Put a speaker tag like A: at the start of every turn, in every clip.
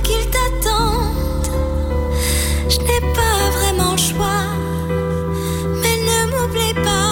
A: qu'il t'attende. Je n'ai pas vraiment le choix, mais ne m'oublie pas.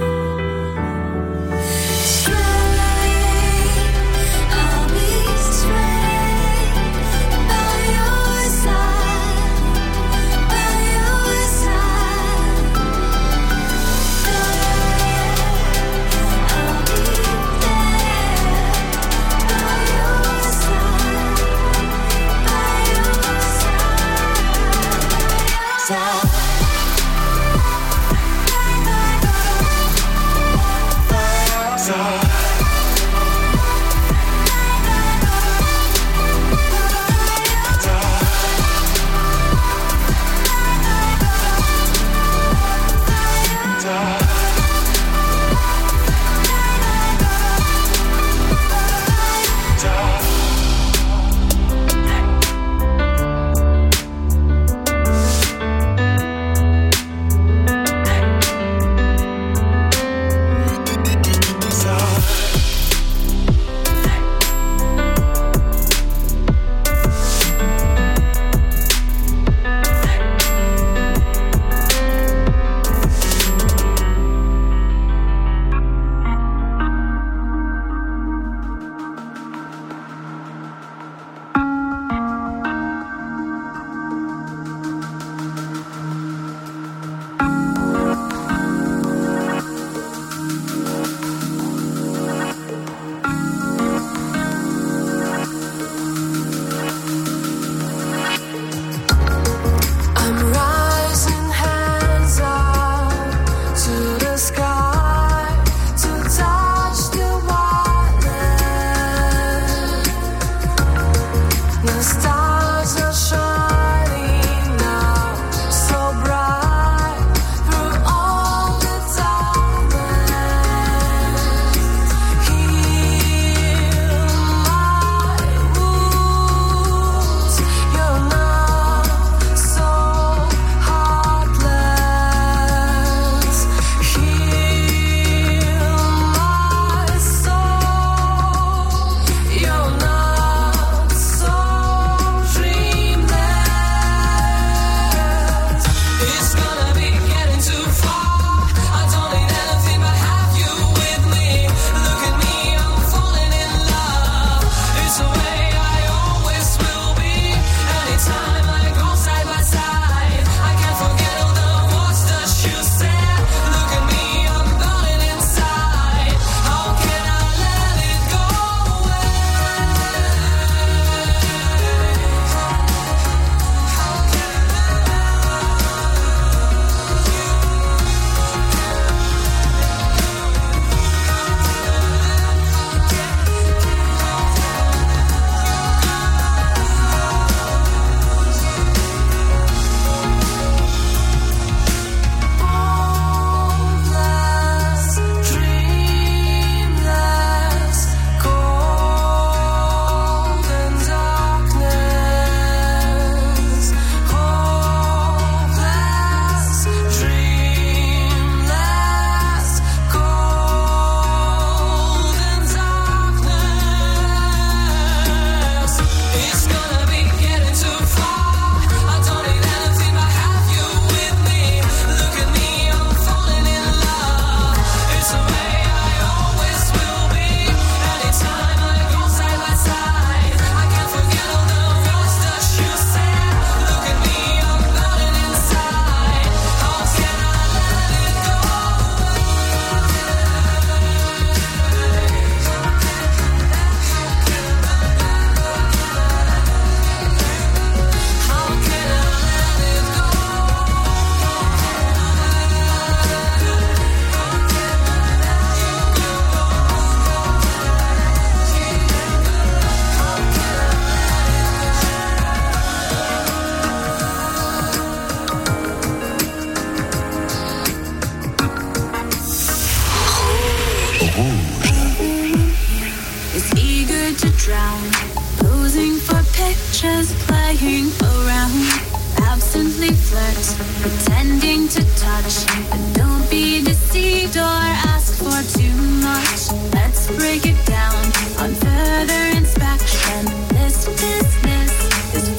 B: just playing around, absently flirt, pretending to touch, but don't be deceived or ask for too much. Let's break it down on further inspection. This business is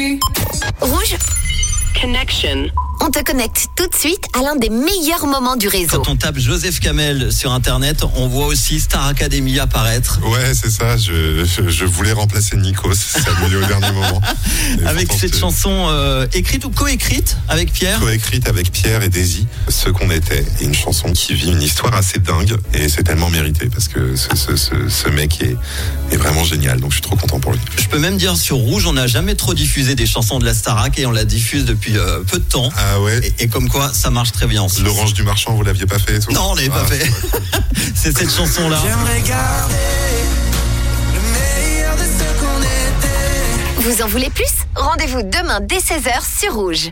A: Rouge,
C: Connection.
A: on te connecte tout de suite à l'un des meilleurs moments du réseau.
D: Quand on tape Joseph Kamel sur Internet, on voit aussi Star Academy apparaître.
E: Ouais, c'est ça. Je voulais remplacer Nikos. Ça a mis au dernier moment. Et
D: Avec
E: pourtant,
D: cette chanson écrite ou coécrite avec Pierre.
E: coécrite avec Pierre et Daisy, Ce qu'on était, et une chanson qui vit une histoire assez dingue, et c'est tellement mérité parce que ce mec est vraiment génial, donc je suis trop content pour lui.
D: Je peux même dire sur Rouge, on n'a jamais trop diffusé des chansons de la Starac et on la diffuse depuis peu de temps.
E: Ah ouais.
D: Et comme quoi, ça marche très bien.
E: L'Orange du Marchand, vous l'aviez pas fait et tout?
D: Non, on l'avait pas fait. C'est cette chanson-là.
F: J'aimerais garder le meilleur de ce qu'on était.
A: Vous en voulez plus? Rendez-vous demain dès 16h sur Rouge.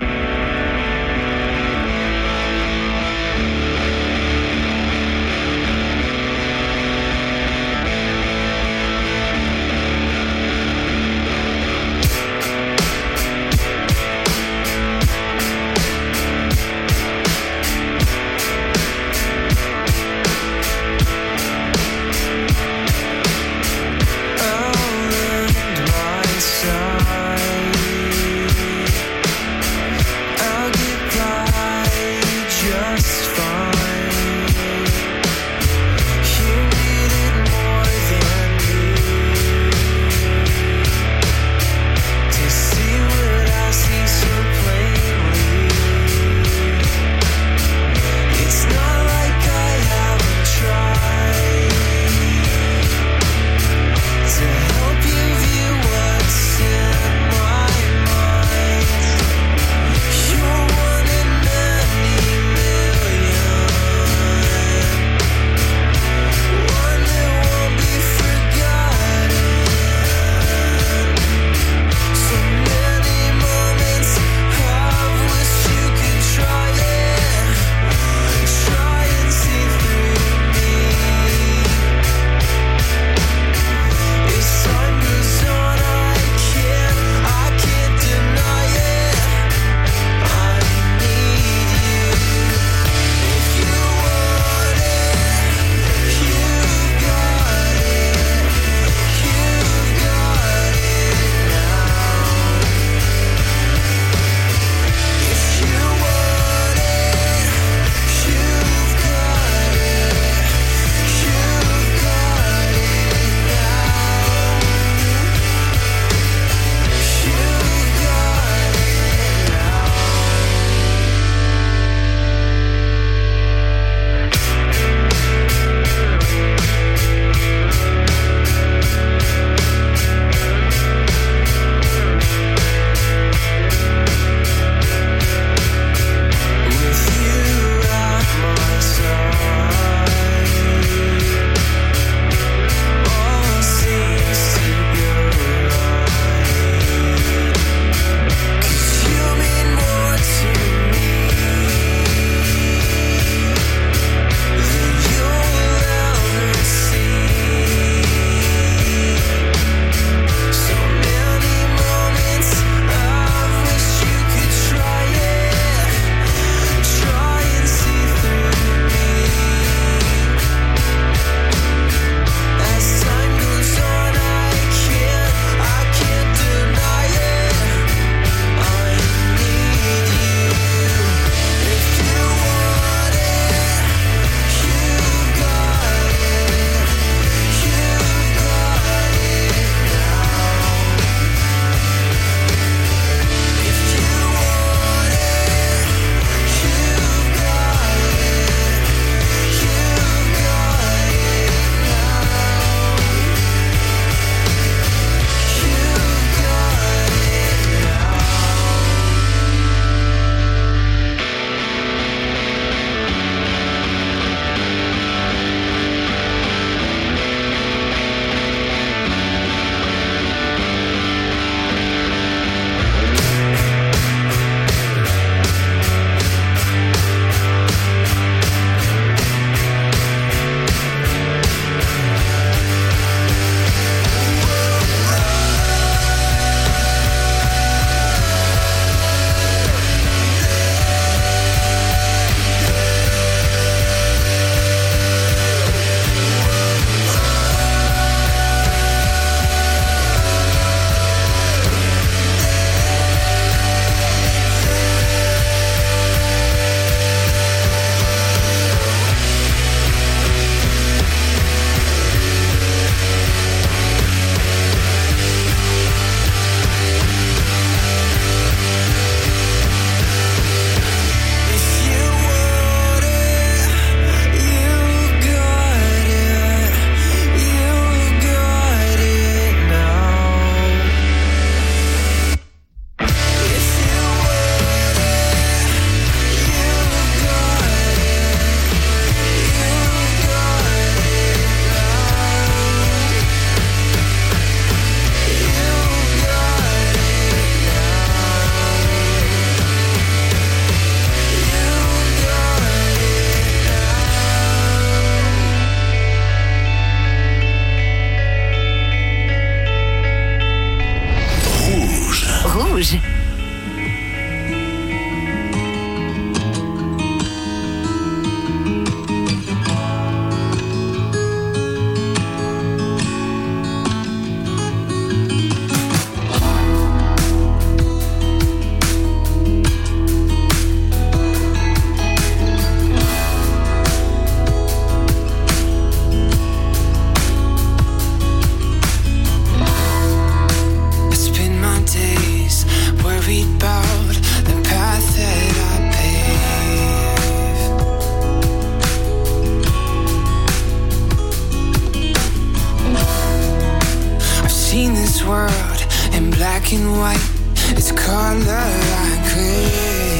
F: black and white, it's color I crave.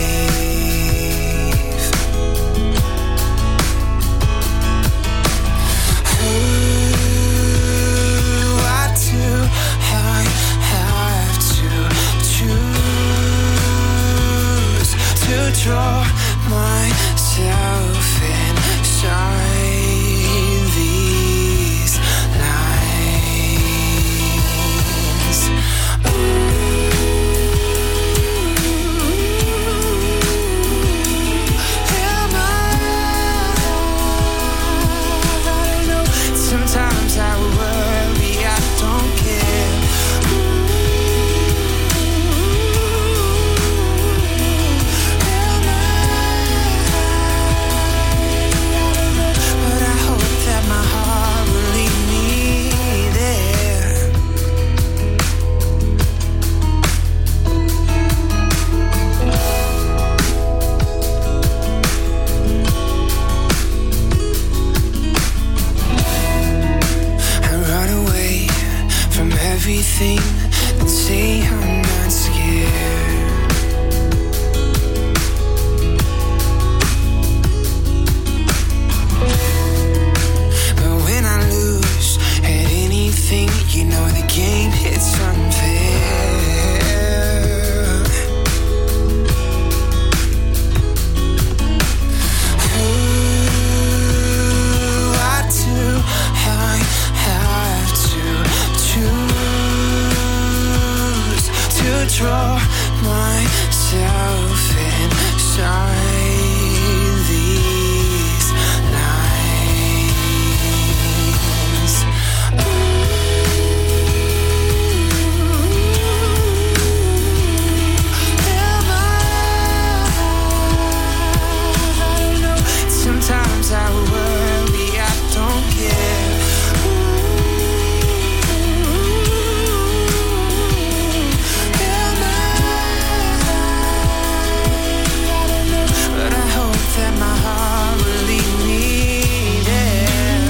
F: What do I have to choose to draw myself inside these lines? Am I don't know. Sometimes I worry, I don't care. Am I don't know. But I hope that my heart will lead me there. I run away from everything and say I'm not scared. But when I lose at anything, you know the game hits unfair. What do I have to choose to draw myself inside these lines? Am I don't know. Sometimes I worry, I don't care. Am I don't know. But I hope that my heart will lead me there.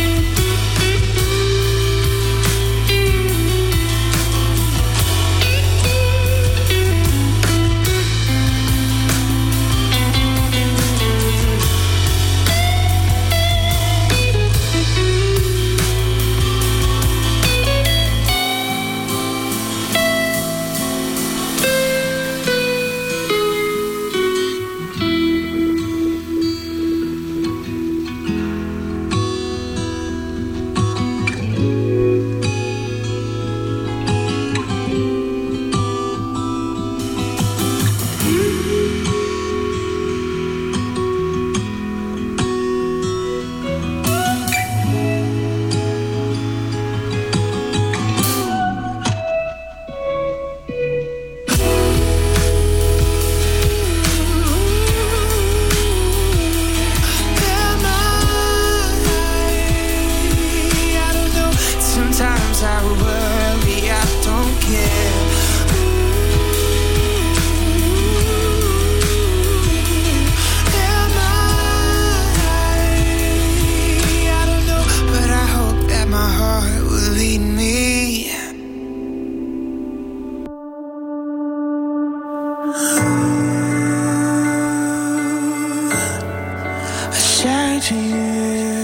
F: Am I don't know. Sometimes I worry, I don't care. Am I don't know. But I hope that my heart will lead me. I say to you,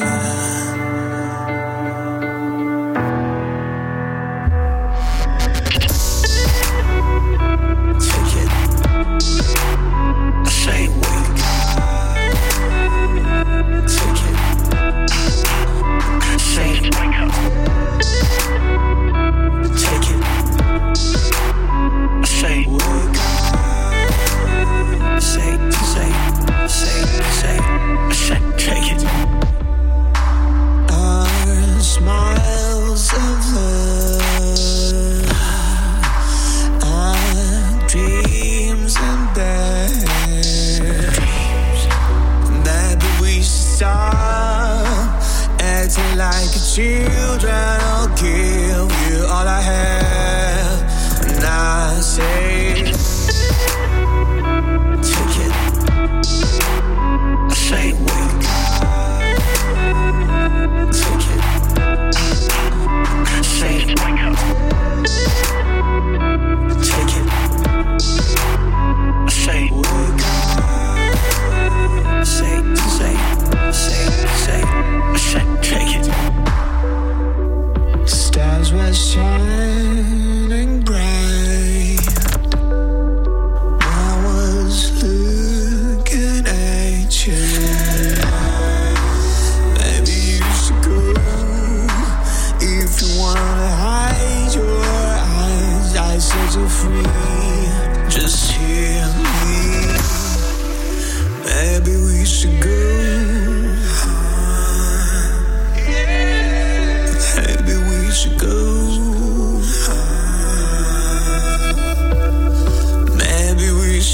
F: take it. I say wake. Take it. I say wake up. Take it. I say wake.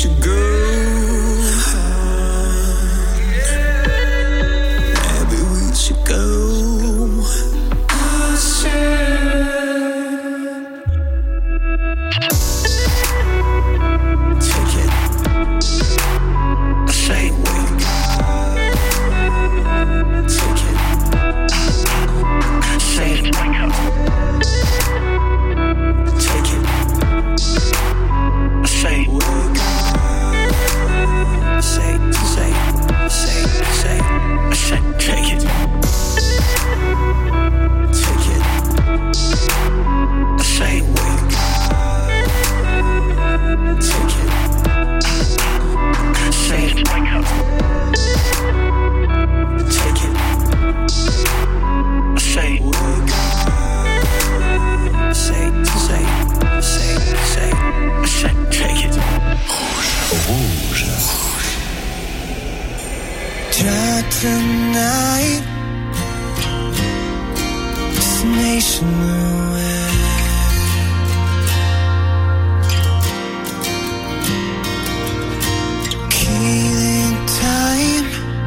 F: should go. Maybe we should go. Take it. I say wake up. Take it. Say wake up. Take it. I say wake up. Say, I say, take it. Take it. I say wake up. Take it. Say wake up. Take it. I say wake up. Say, I say, take it. Rouge. Tonight, destination away. Killing time,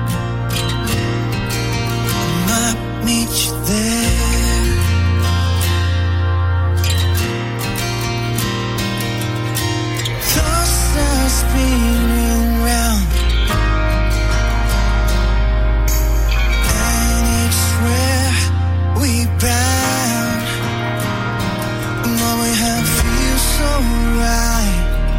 F: I might meet you there. Thoughts are spinning round. We bound, and what we have feels so right.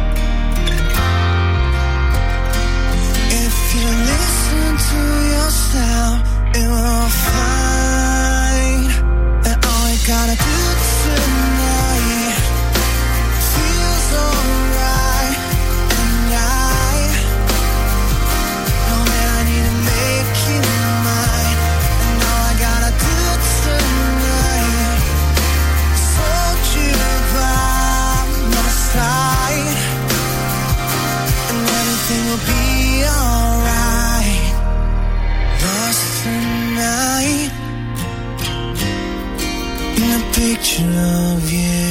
F: If you listen to yourself, it will find that all you gotta do tonight feels alright. And I know that I need to make you mine, and all I gotta do tonight is hold you by my side, and everything will be alright. Lost tonight in a picture of you.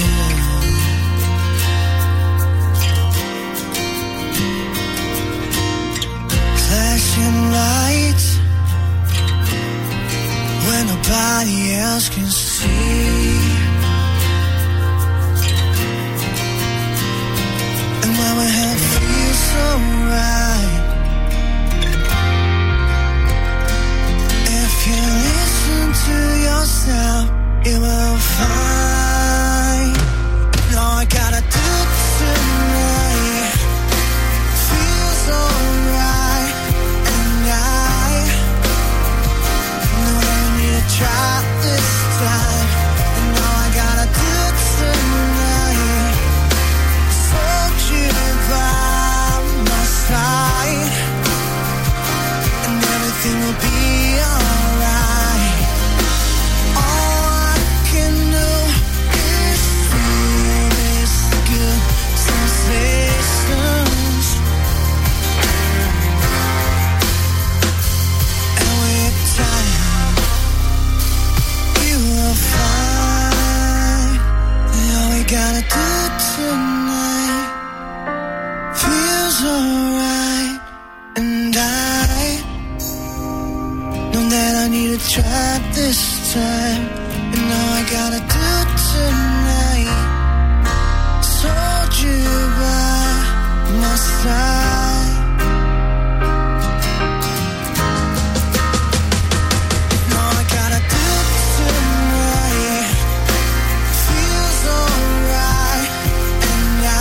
F: Flashing lights when nobody else can see, and when we have feels so right. If you listen to yourself, you will find all I gotta do tonight feels alright. And I know that I need to try this time, and all I gotta do tonight is hold you by my side, and everything will be alright. All I can do is feel this good sensations, and with time you will find that all we gotta do tonight feels alright. And I know that I need to try this time, and all I gotta do tonight is hold you by my side. And all I gotta do tonight feels alright. And I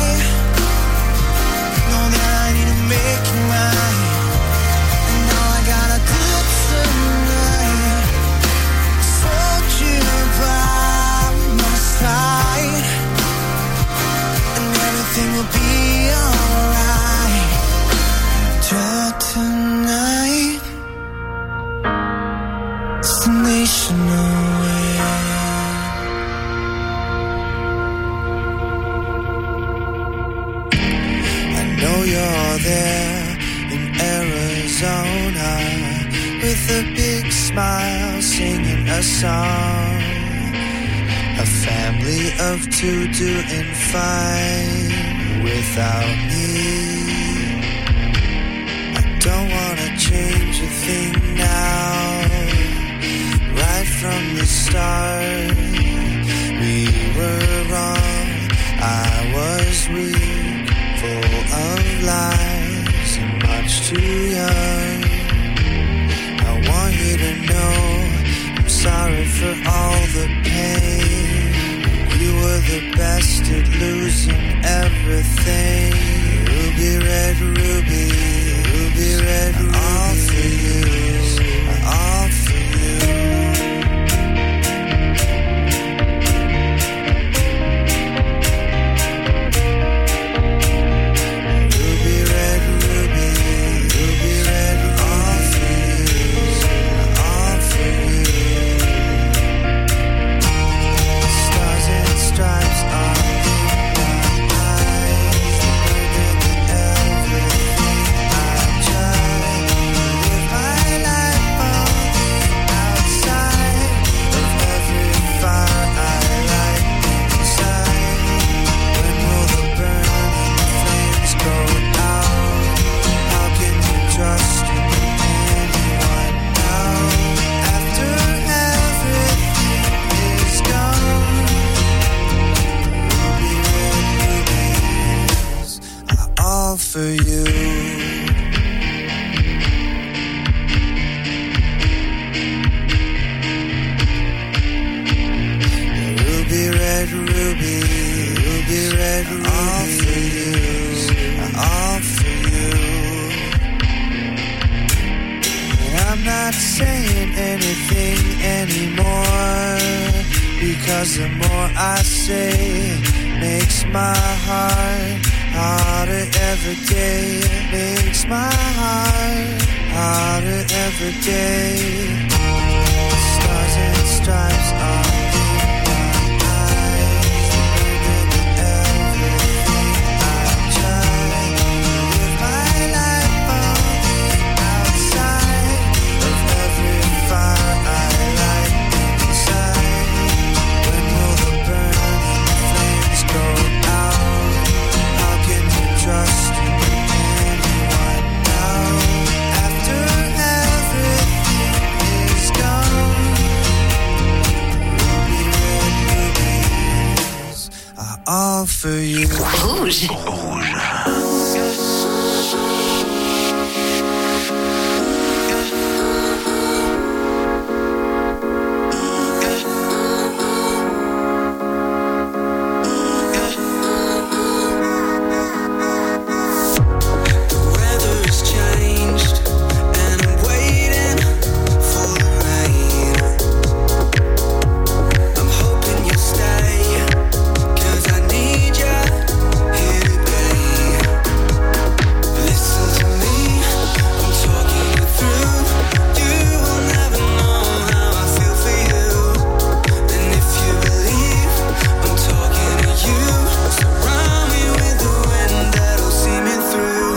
F: know that I need to make you mine, and all I gotta do tonight is hold you by my side, and everything will be alright. Draw tonight, destination away. I know you're there in Arizona with a big smile, singing a song. A family of two doing fine without me. Don't wanna change a thing now. Right from the start, we were wrong. I was weak, full of lies, and much too young. I want you to know I'm sorry for all the pain. You were the best at losing everything. Ruby, red ruby, ruby, red ruby. All for you, all for you. Ruby, red ruby, ruby, red, all for you, all for you. Stars and stripes are in my eyes. They're bigger than everything I've tried. Live my life on the outside of every fire I light inside. When will the burning flames go out? How can you trust anyone now? After everything is gone, ruby, red rubies are all for you. Ruby, red ruby, ruby, red ruby, all for you, all for you. And I'm not saying anything anymore, because the more I say makes my heart harder every day. Makes my heart harder every day. Stars and stripes are in my eyes. They're bigger than everything I've tried. Live my life on the outside of every fire I light inside. When will the burning flames go out? How can you trust anyone now? After everything is gone, ruby, red rubies are all for you.
C: Rouge.
F: Weather has changed, and I'm waiting for the rain. I'm hoping you'll stay, 'cause I need you here today. Listen to me, I'm talking you through. You will never know how I feel for you. And if you believe I'm talking to you, surround me with the wind that'll see me through.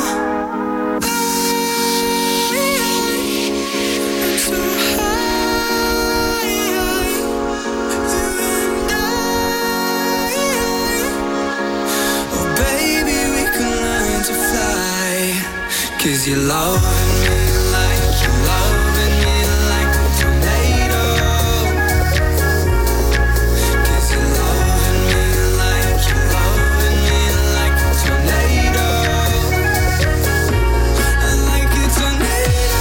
F: I'm so high, you and I. Oh baby, we can learn to fly, 'cause you're loving me like you're loving me like a tornado. 'Cause you're loving me like you're loving me like a tornado. I like a tornado.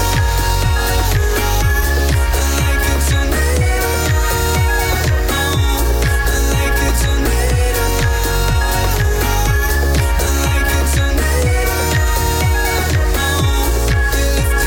F: I like a tornado. I like a tornado. I like a tornado. You lift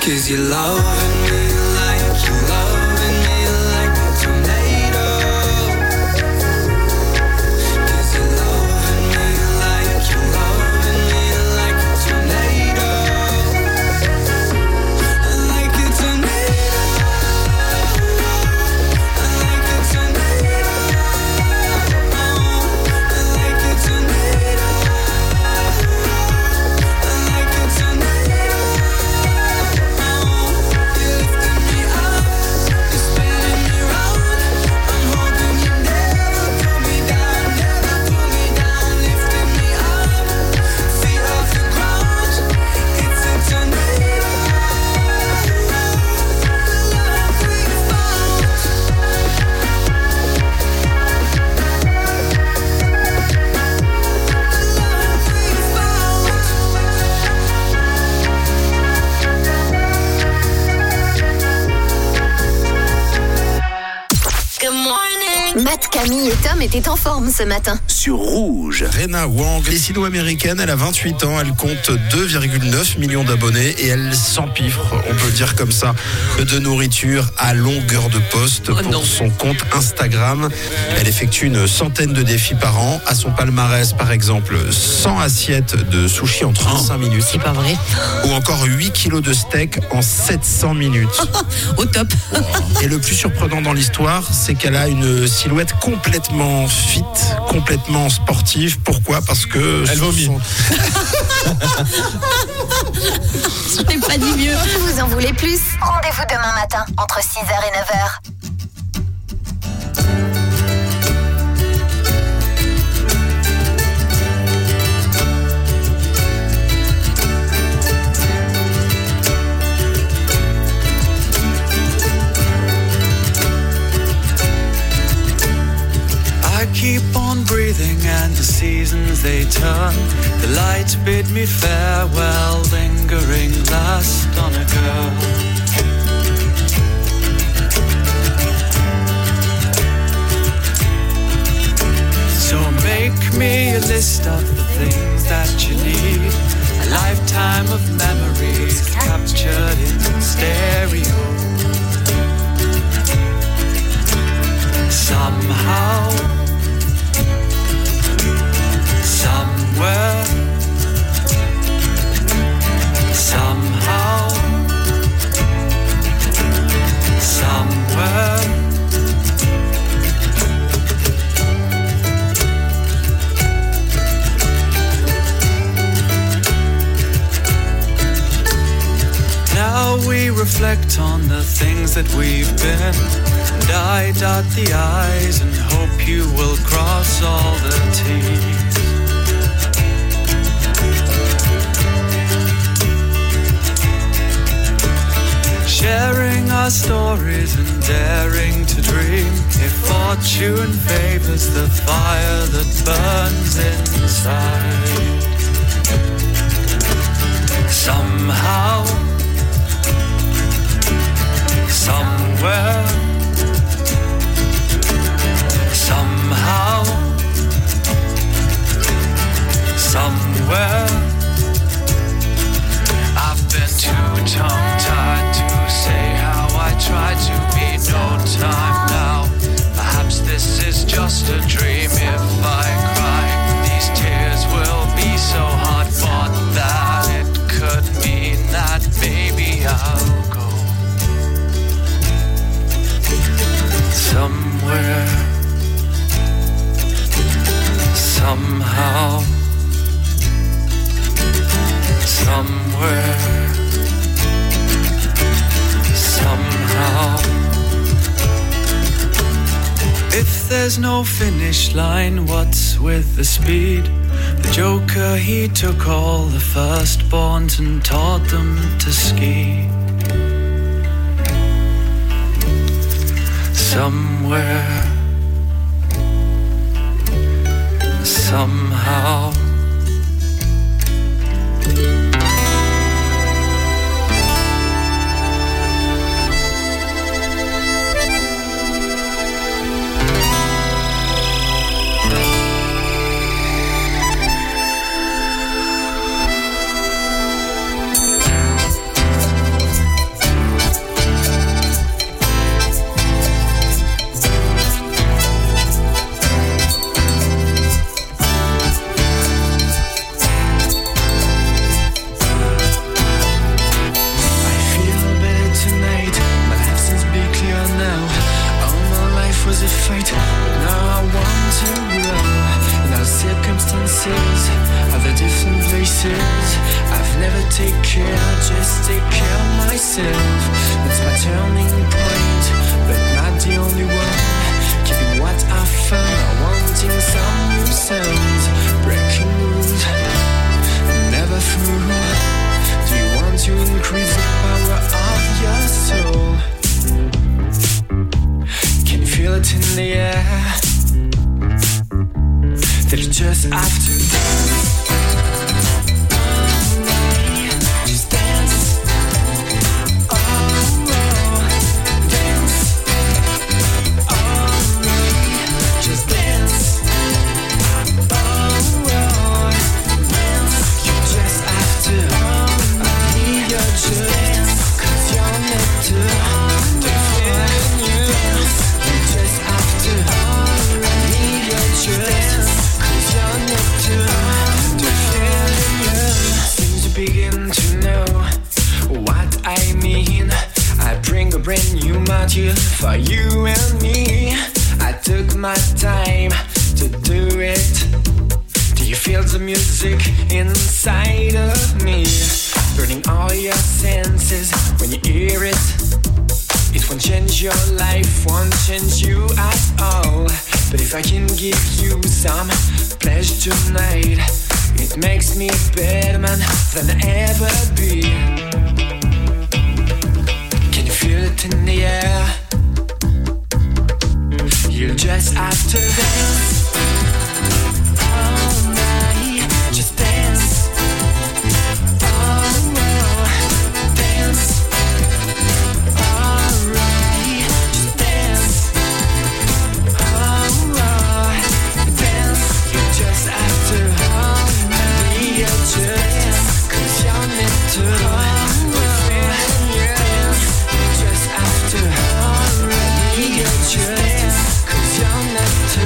F: 'Cause you're loving me like you're loving me like a tornado. 'Cause you're loving me like you're loving me like a tornado. Like a tornado. Like a tornado. Like a tornado. Like a tornado. You're lifting me up, you're spinning me round. I'm hoping you never put me down, never put me down. Lifting me up, feet off the ground. It's a tornado. Love we found.
A: Good morning.
G: Matt, Camille et Tom étaient en forme ce matin.
H: Sur Rouge.
I: Rena Wang, les sino-américaine, elle a 28 ans, elle compte 2,9 millions d'abonnés et elle s'empiffre, on peut le dire comme ça, de nourriture à longueur de poste pour son compte Instagram. Elle effectue une centaine de défis par an. À son palmarès, par exemple, 100 assiettes de sushi en 35 minutes.
J: C'est pas vrai.
I: Ou encore 8 kilos de steak en 700 minutes.
J: Au top.
I: Et le plus surprenant dans l'histoire, c'est qu'elle a une silhouette complètement fit, complètement sportive. Pourquoi ? Parce que...
K: Elle vomit.
J: Je n'ai pas dit mieux.
G: Vous en voulez plus ? Rendez-vous demain matin, entre 6h et 9h.
F: I keep on breathing and the seasons they turn. The lights bid me farewell, lingering last on a girl. So make me a list of the things that you need. A lifetime of memories captured in stereo. Somehow, somewhere, somehow, somewhere. Now we reflect on the things that we've been, and I dot the I's and hope you will cross all the T's. Sharing our stories and daring to dream. If fortune favors the fire that burns inside. Somehow, somewhere, somehow, somewhere. I've been too tongue-tied to say how I tried to be. No time now. Perhaps this is just a dream. If I cry, these tears will be so hard-fought that it could mean that maybe I'll go somewhere, somehow, somewhere, somehow. If there's no finish line, what's with the speed? The Joker, he took all the firstborns and taught them to ski. Somewhere, somehow.
H: never take care, just take care of myself. It's my turning point, but not the only one. Keeping what I found, wanting some new sounds. Breaking rules, never through. Do you want to increase the power of your soul? Can you feel it in the air? That you just have to dance. Just dance. Oh, dance. Oh, just dance. Oh, dance. You just have to. I need your just. 'Cause you're meant to. You just have to. I need your just. Seems to begin to know what I mean. I bring a brand new module for you and me. I took my time to do it. Do you feel the music inside of me? Burning all your senses when you hear it. It won't change your life, won't change you at all. But if I can give you some pleasure tonight, it makes me a better man than I ever be. Can you feel it in the air? You just have to dance all night. Just dance. Oh, dance. Alright, just dance. Oh, dance. You just have to. I need your just. 'Cause you're meant to. You just have to. I need your just. 'Cause you're meant to.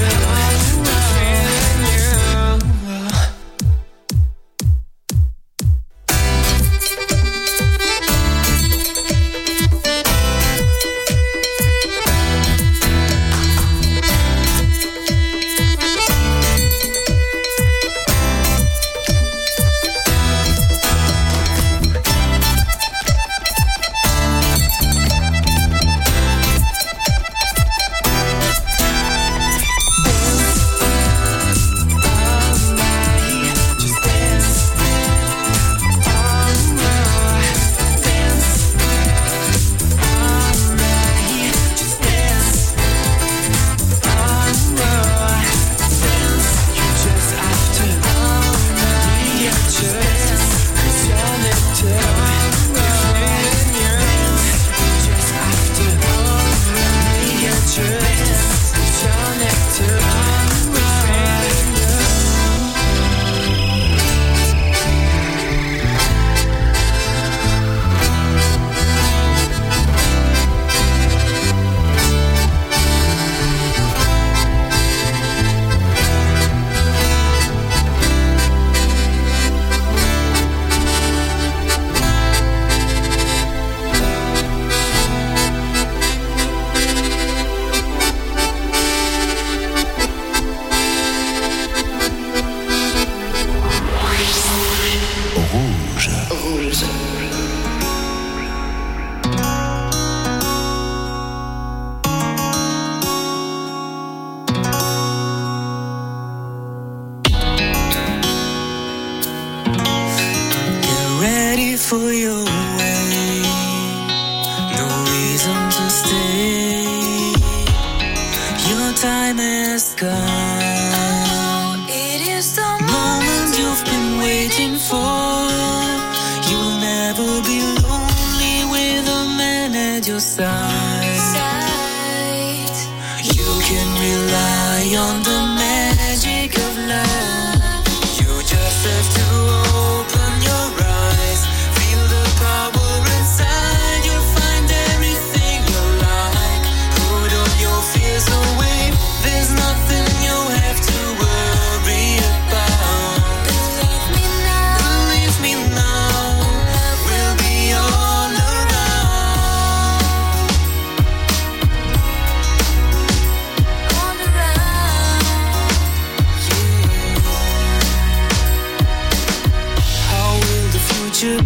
F: For your way, no reason to stay. Your time has come.
A: It is the
F: Moment you've been waiting for. You'll never be lonely with a man at your side. You can rely on the magic of love. You just have to open your eyes. Power inside, you'll find everything you like. Put all your fears away. There's nothing you have to worry about.
A: Believe me now.
F: Believe me now. We'll be all around.
A: All around.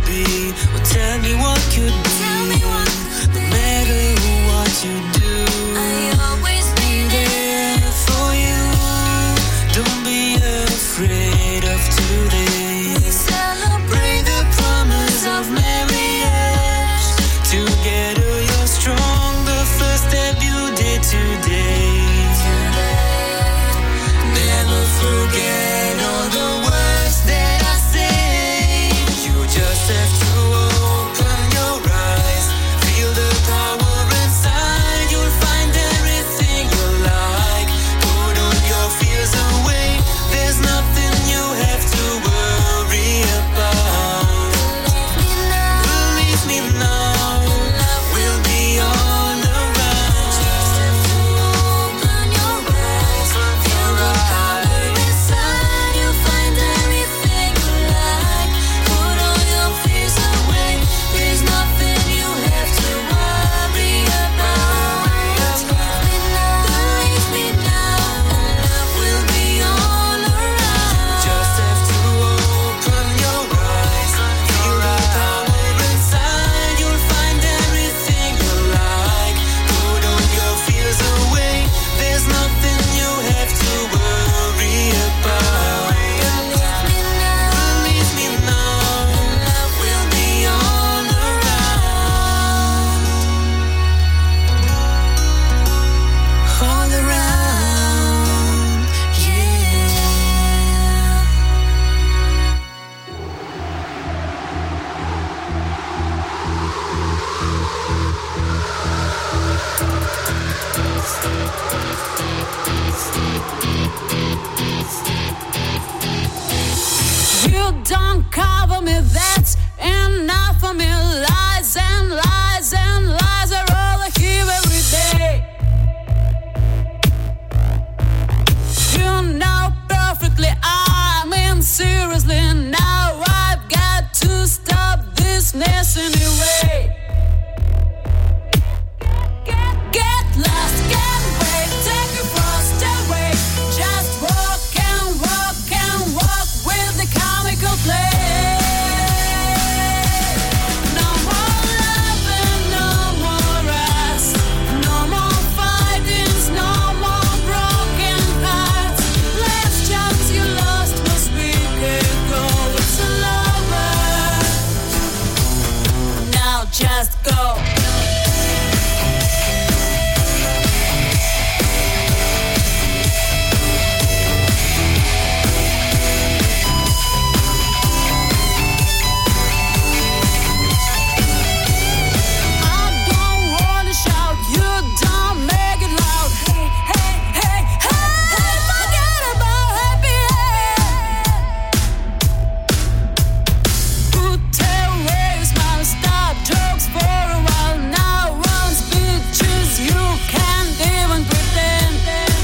F: be. Well, tell me what could be. No matter what you do, I always be there for you. Don't be afraid of today. Celebrate the promise of marriage. Together you're strong. The first step you did today. Never forget all the words that I say. You just have to open your eyes. Feel the power inside. You'll find everything you like. Put all your fears away. There's nothing you have to worry about. Believe me now, we'll be all around. Just have to open your eyes. Feel the power inside. You'll find everything you like. Put all your fears away. There's nothing you have to worry about. Believe me now, we'll be all around. Just have to open your eyes. Feel the power inside. You'll find everything you like. Put all your fears away. There's nothing you have to worry about. Believe me now, we'll be all around. All around, yeah.
B: You don't cover me, that's enough for me. Lies and lies and lies are all I hear every day. You know perfectly, I mean seriously. Now I've got to stop this mess anyway. Get lost, get away, take your frost away. Just walk and walk and walk with the comical play. No more love and no more us. No more fightings, no more broken hearts. Last chance you lost was we could go. It's over. Now just go. I don't wanna shout, you don't make it loud. Hey, hey, hey, hey, forget about happy. Put away smile, stop jokes for a while. Now on speeches you can't even pretend.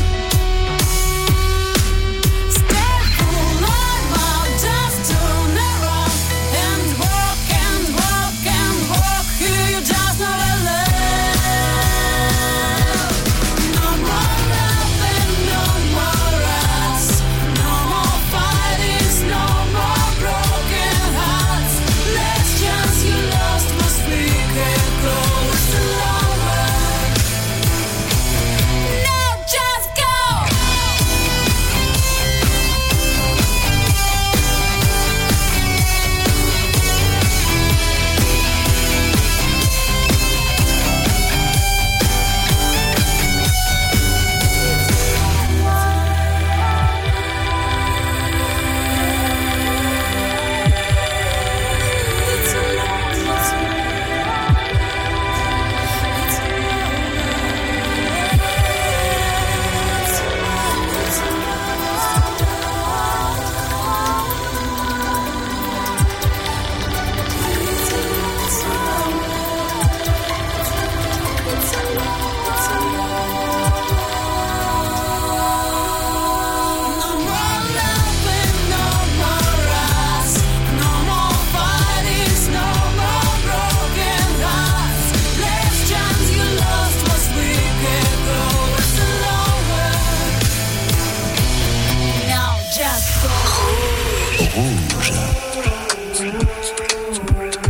B: Stay full of mouth, just turn around and walk and walk and walk. Here you just know love. No more love and no more us. No more fightings, no more broken hearts. Last chance you lost was we could go. It's over. Now just go. No more love and no more us. No more fightings, no more broken hearts. Last chance you lost was we could go. It's over. Now just go.
K: Rouge.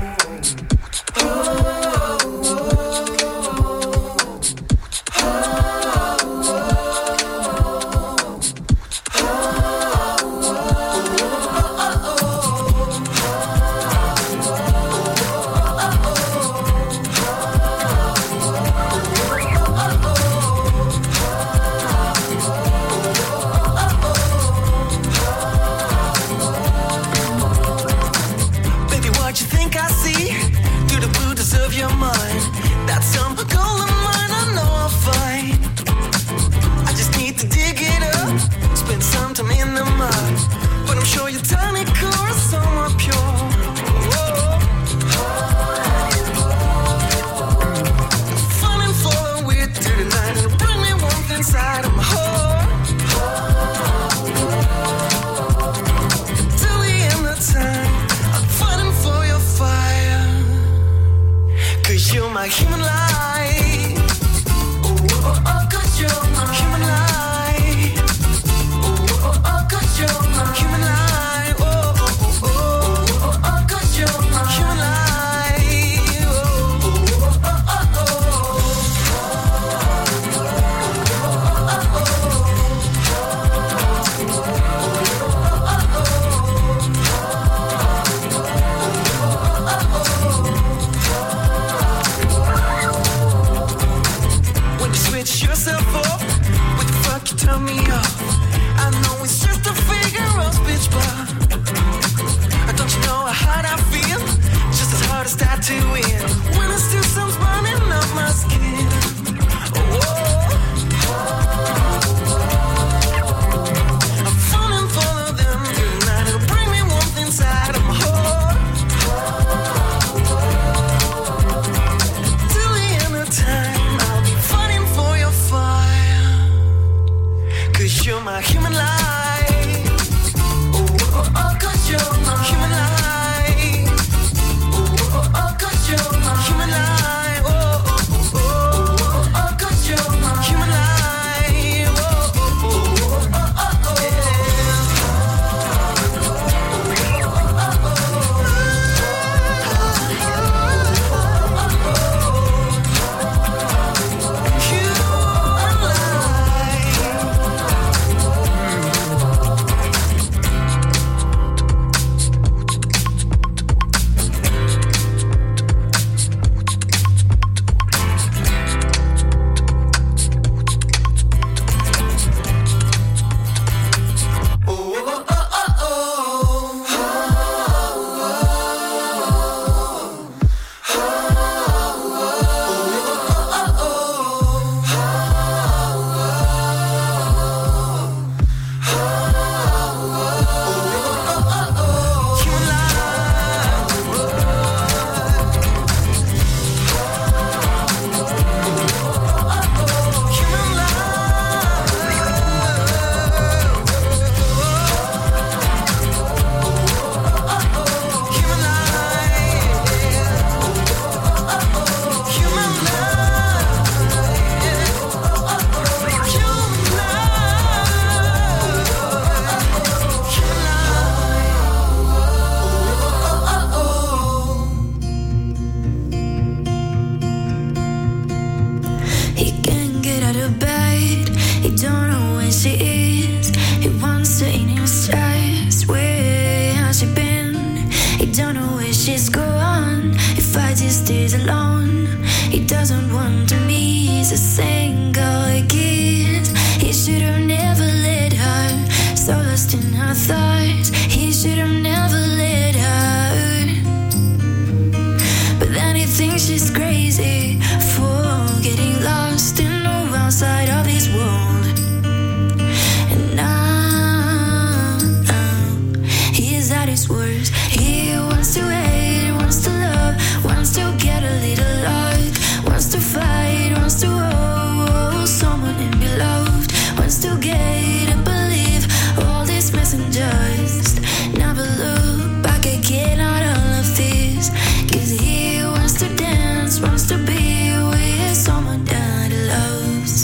A: worse. He wants to hate, wants to love, wants to get a little light, wants to fight, wants to owe someone and be loved, wants to get and believe all these messengers. Never look back again at all of this, 'cause he wants to dance, wants to be with someone that he loves.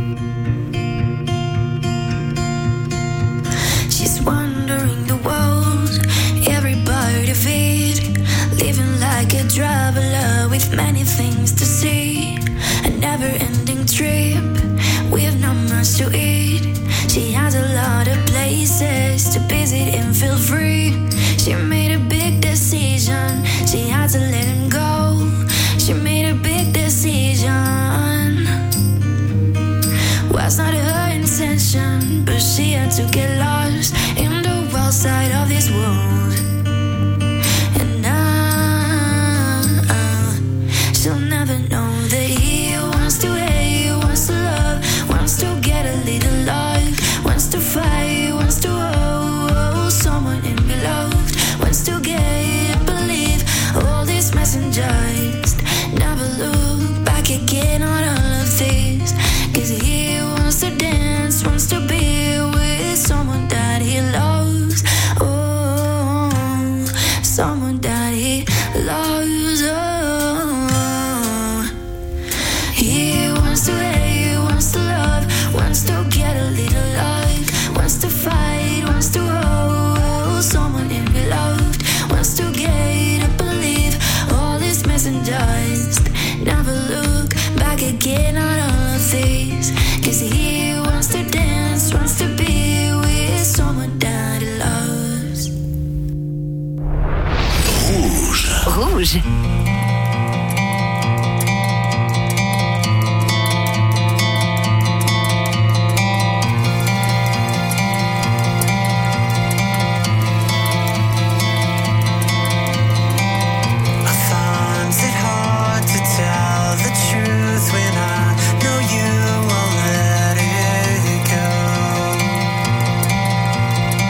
A: She's wandering the world, every part of it, living like a traveler with many things to see. A never-ending trip with not much to eat. She has a lot of places to visit and feel free. She made a big decision, she had to let him go. She made a big decision. Was not her intention, but she had to get lost in the wild side of this world. And now she'll never know that he wants to hate, wants to love, wants to get a little life, wants to fight, wants to owe someone and be loved, wants to get and believe all these messengers. Never look back again on all of this, 'cause he wants to dance, wants to be with someone that he loves. Oh, someone that he loves. Oh, he wants to hate, wants to love, wants to get a little life, wants to fight, wants to owe someone and be loved, wants to get and believe all these messengers. Never look back again on all of this, 'cause he wants to dance, wants to be with someone that he loves.
K: Rouge.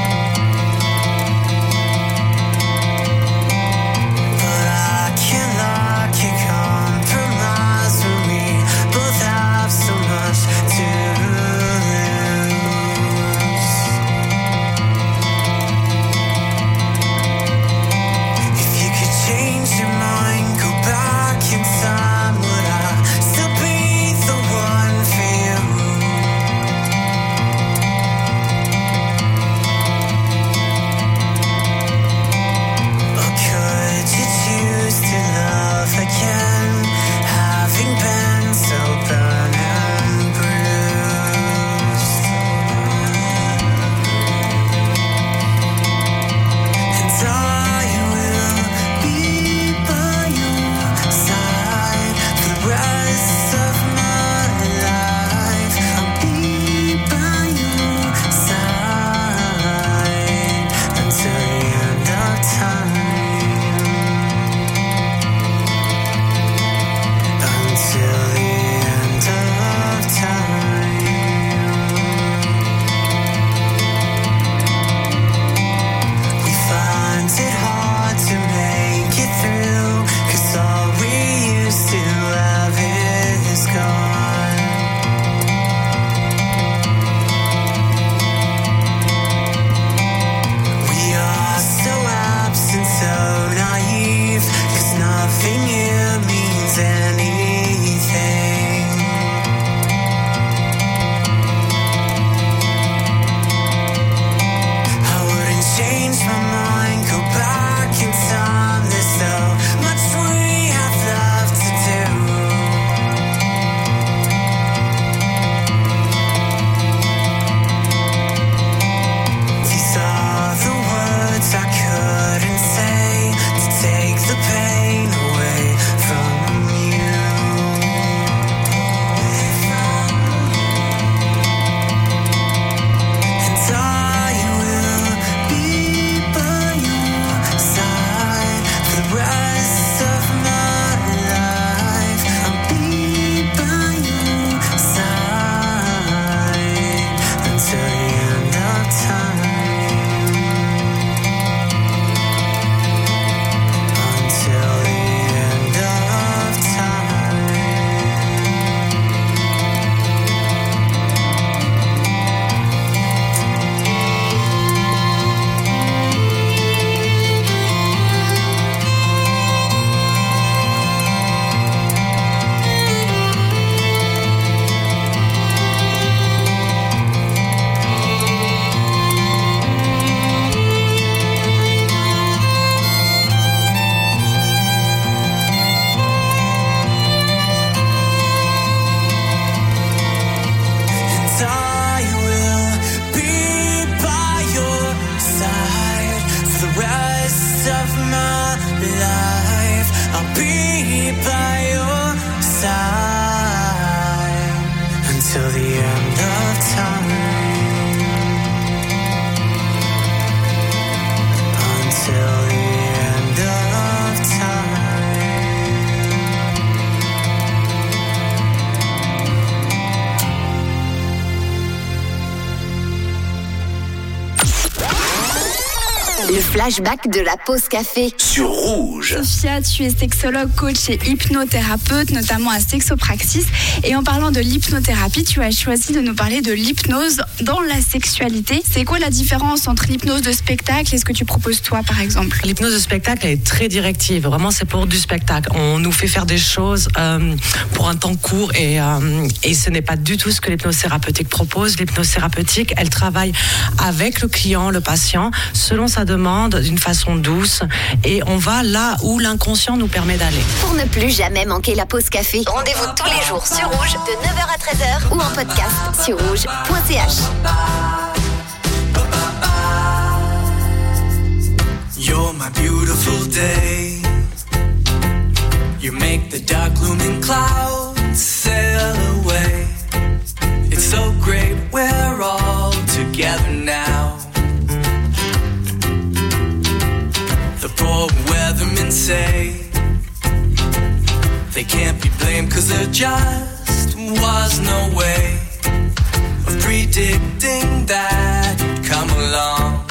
F: Cannot my life, I'll be by your side until the end of time. Until the end of time.
G: Le flashback de la pause café.
K: Sur Rouge.
J: Sophia, tu es sexologue, coach et hypnothérapeute, notamment à Sexopraxis. Et en parlant de l'hypnothérapie, tu as choisi de nous parler de l'hypnose dans la sexualité. C'est quoi la différence entre l'hypnose de spectacle et ce que tu proposes toi, par exemple?
L: L'hypnose de spectacle elle est très directive. Vraiment, c'est pour du spectacle. On nous fait faire des choses pour un temps court et ce n'est pas du tout ce que l'hypnose thérapeutique propose. L'hypnose thérapeutique, elle travaille avec le client, le patient, selon sa demande, d'une façon douce, et on va là où l'inconscient nous permet d'aller.
G: Pour ne plus jamais manquer la pause café, rendez-vous tous les jours sur Rouge de 9h à 13h ou en podcast sur rouge.ch.
F: You're my beautiful day. You make the dark looming clouds sail away. It's so great we're all together now. The poor weathermen say they can't be blamed 'cause there just was no way of predicting that you'd come along.